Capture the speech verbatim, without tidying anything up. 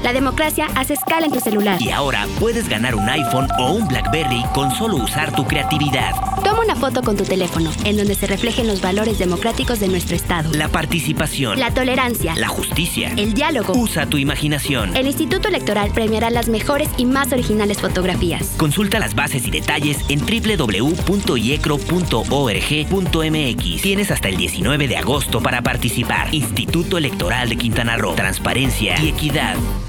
La democracia hace escala en tu celular. Y ahora puedes ganar un iPhone o un BlackBerry con solo usar tu creatividad. Toma una foto con tu teléfono, en donde se reflejen los valores democráticos de nuestro Estado. La participación. La tolerancia. La justicia. El diálogo. Usa tu imaginación. El Instituto Electoral premiará las mejores y más originales fotografías. Consulta las bases y detalles en doble u doble u doble u punto i e c r o punto org punto m x. Tienes hasta el diecinueve de agosto para participar. Instituto Electoral de Quintana Roo. Transparencia y equidad.